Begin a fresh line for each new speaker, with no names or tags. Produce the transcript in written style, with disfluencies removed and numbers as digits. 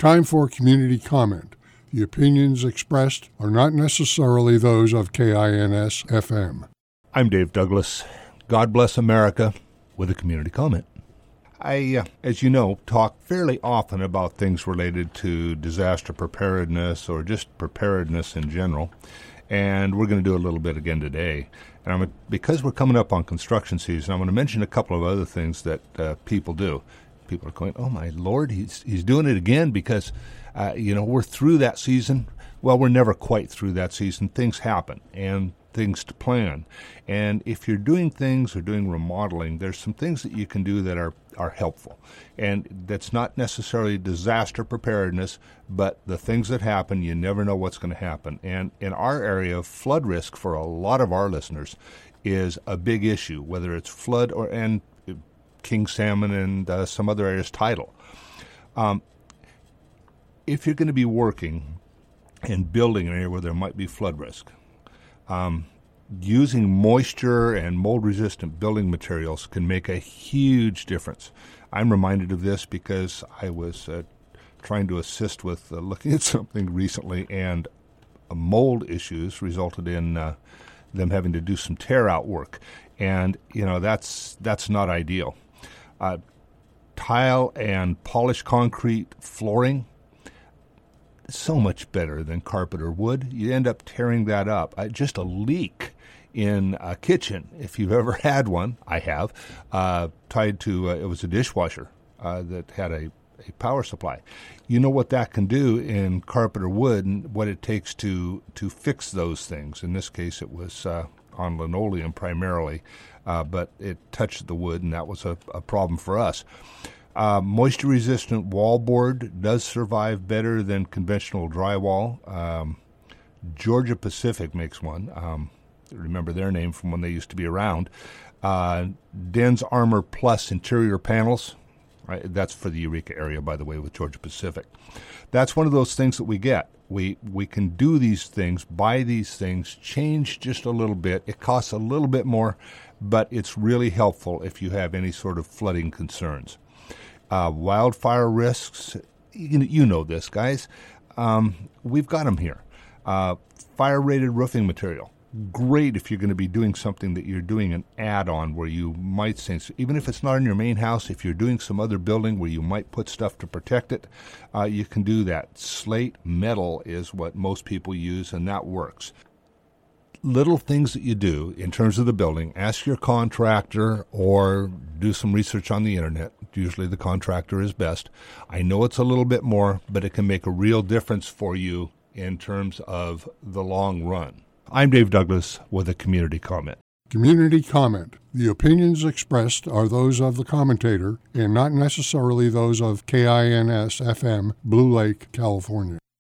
Time for community comment. The opinions expressed are not necessarily those of KINS-FM.
I'm Dave Douglas. God bless America with a community comment. I, as you know, talk fairly often about things related to disaster preparedness or just preparedness in general, and we're going to do a little bit again today. And because we're coming up on construction season, I'm going to mention a couple of other things that people do. People are going, oh my Lord, he's doing it again because, we're through that season. Well, we're never quite through that season. Things happen and things to plan. And if you're doing things or doing remodeling, there's some things that you can do that are helpful. And that's not necessarily disaster preparedness, but the things that happen, you never know what's going to happen. And in our area, flood risk for a lot of our listeners is a big issue, whether it's flood and king salmon and some other areas tidal. If you're going to be working and building an area where there might be flood risk, using moisture and mold-resistant building materials can make a huge difference. I'm reminded of this because I was trying to assist with looking at something recently, and mold issues resulted in them having to do some tear-out work. And, that's not ideal. Tile and polished concrete flooring, so much better than carpet or wood. You end up tearing that up. Just a leak in a kitchen, if you've ever had one, I have, tied to, it was a dishwasher that had a power supply. You know what that can do in carpet or wood and what it takes to fix those things. In this case, it was on linoleum primarily, but it touched the wood, and that was a problem for us. Moisture-resistant wallboard does survive better than conventional drywall. Georgia Pacific makes one. Remember their name from when they used to be around. Den's Armor Plus interior panels. Right? That's for the Eureka area, by the way, with Georgia Pacific. That's one of those things that we get. We can do these things, buy these things, change just a little bit. It costs a little bit more, but it's really helpful if you have any sort of flooding concerns. Wildfire risks, you know this, guys. We've got them here. Fire-rated roofing material. Great if you're going to be doing something that you're doing an add-on where you might say, even if it's not in your main house, if you're doing some other building where you might put stuff to protect it, you can do that. Slate metal is what most people use, and that works. Little things that you do in terms of the building, ask your contractor or do some research on the internet. Usually the contractor is best. I know it's a little bit more, but it can make a real difference for you in terms of the long run. I'm Dave Douglas with a community comment.
Community comment. The opinions expressed are those of the commentator and not necessarily those of KINS-FM, Blue Lake, California.